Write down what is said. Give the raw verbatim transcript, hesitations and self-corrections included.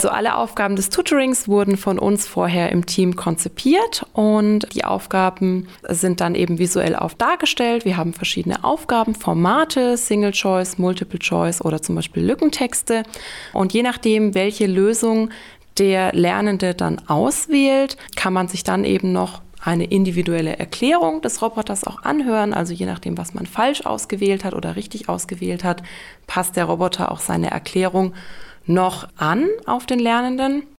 Also alle Aufgaben des Tutorings wurden von uns vorher im Team konzipiert und die Aufgaben sind dann eben visuell auch dargestellt. Wir haben verschiedene Aufgabenformate, Single Choice, Multiple Choice oder zum Beispiel Lückentexte. Und je nachdem, welche Lösung der Lernende dann auswählt, kann man sich dann eben noch eine individuelle Erklärung des Roboters auch anhören. Also je nachdem, was man falsch ausgewählt hat oder richtig ausgewählt hat, passt der Roboter auch seine Erklärung noch an auf den Lernenden.